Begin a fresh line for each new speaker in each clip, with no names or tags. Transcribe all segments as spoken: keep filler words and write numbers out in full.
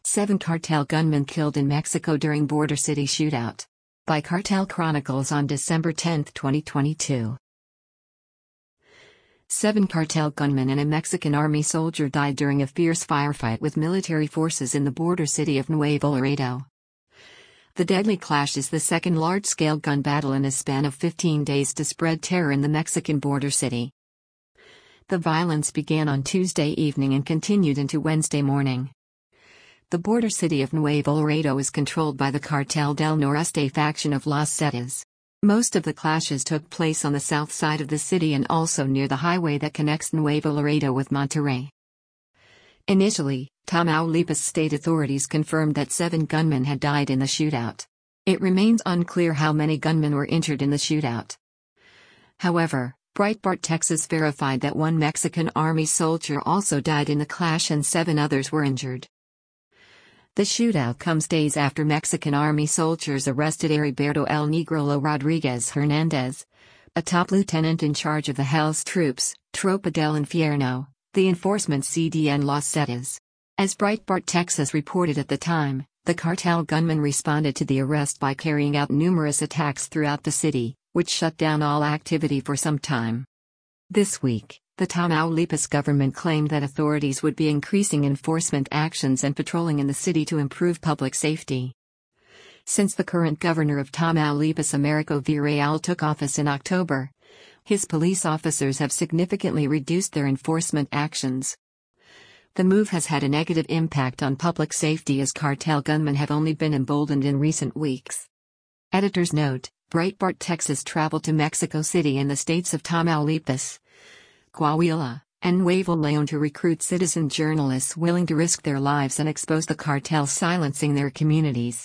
Seven cartel gunmen killed in Mexico during border city shootout. By Cartel Chronicles on December tenth, twenty twenty-two. Seven cartel gunmen and a Mexican army soldier died during a fierce firefight with military forces in the border city of Nuevo Laredo. The deadly clash is the second large-scale gun battle in a span of fifteen days to spread terror in the Mexican border city. The violence began on Tuesday evening and continued into Wednesday morning. The border city of Nuevo Laredo is controlled by the Cartel del Noreste faction of Los Zetas. Most of the clashes took place on the south side of the city and also near the highway that connects Nuevo Laredo with Monterrey. Initially, Tamaulipas state authorities confirmed that seven gunmen had died in the shootout. It remains unclear how many gunmen were injured in the shootout. However, Breitbart Texas verified that one Mexican army soldier also died in the clash and seven others were injured. The shootout comes days after Mexican army soldiers arrested Heriberto El Negro Rodriguez Hernandez, a top lieutenant in charge of the Hell's Troops, Tropa del Infierno, the enforcement C D N Los Zetas. As Breitbart Texas reported at the time, the cartel gunmen responded to the arrest by carrying out numerous attacks throughout the city, which shut down all activity for some time. This week, the Tamaulipas government claimed that authorities would be increasing enforcement actions and patrolling in the city to improve public safety. Since the current governor of Tamaulipas, Americo Villarreal, took office in October, his police officers have significantly reduced their enforcement actions. The move has had a negative impact on public safety as cartel gunmen have only been emboldened in recent weeks. Editor's note: Breitbart Texas traveled to Mexico City and the states of Tamaulipas, Coahuila, and Nuevo León to recruit citizen journalists willing to risk their lives and expose the cartels silencing their communities.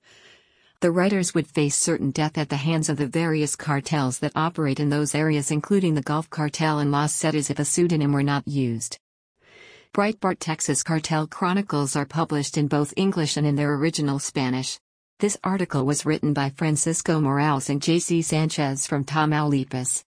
The writers would face certain death at the hands of the various cartels that operate in those areas, including the Gulf Cartel and Los Zetas, if a pseudonym were not used. Breitbart Texas Cartel Chronicles are published in both English and in their original Spanish. This article was written by Francisco Morales and J C Sanchez from Tamaulipas.